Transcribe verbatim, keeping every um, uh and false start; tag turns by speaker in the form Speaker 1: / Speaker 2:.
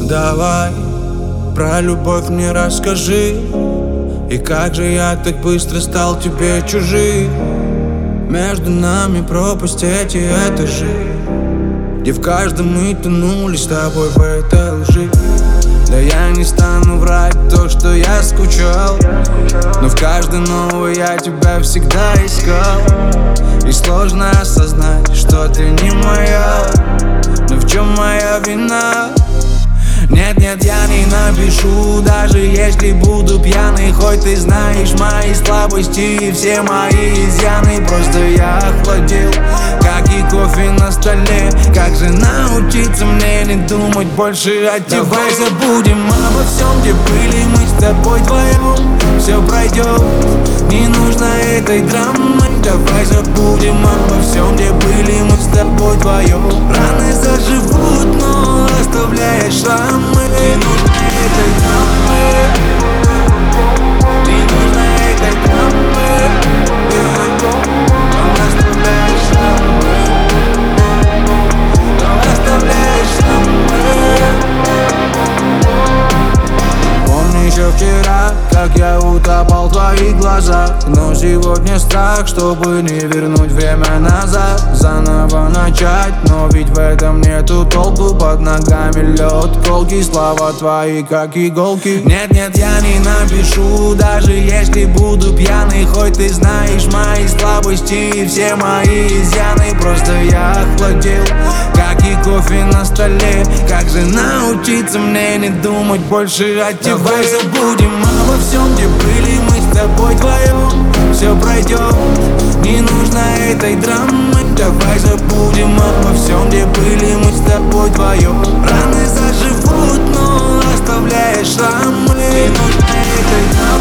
Speaker 1: Давай про любовь мне расскажи. И как же я так быстро стал тебе чужим? Между нами пропасть эти этажи, где в каждом мы тонули с тобой в этой лжи. Да я не стану врать то, что я скучал, но в каждой новой я тебя всегда искал. И сложно осознать, что ты не моя. Но в чем моя вина? Нет-нет, я не напишу, даже если буду пьяный. Хоть ты знаешь мои слабости и все мои изъяны. Просто я охладел, как и кофе на столе. Как же научиться мне не думать больше о тебе? Давай забудем обо всем, где были мы с тобой вдвоем. Все пройдет, не нужно этой драмы. Давай забудем обо всем, где были мы с тобой вдвоем. Раны заживут, но оставляешь шрамы. Не нужно этой драмы, не нужно этой драмы. Но оставляешь шрамы, но оставляешь шрамы. Помню еще вчера, как я утопал в твоих глазах. Но сегодня страх, чтобы не вернуть время назад. Заново начать, но ведь в этом нету толку. Под ногами лед, колкие слова твои, как иголки. Нет-нет, я не напишу, даже если буду пьяный. Хоть ты знаешь мои слабости и все мои изъяны. Просто я охладел, как и кофе на столе. Как же научиться мне не думать больше о тебе? Давай забудем обо всем, где были мы с тобой вдвоем. Все пройдет, не нужно этой драмы. Давай забудем обо всем, где были мы с тобой вдвоем. Раны заживут, но оставляешь шрамы. Не нужно этой драмы.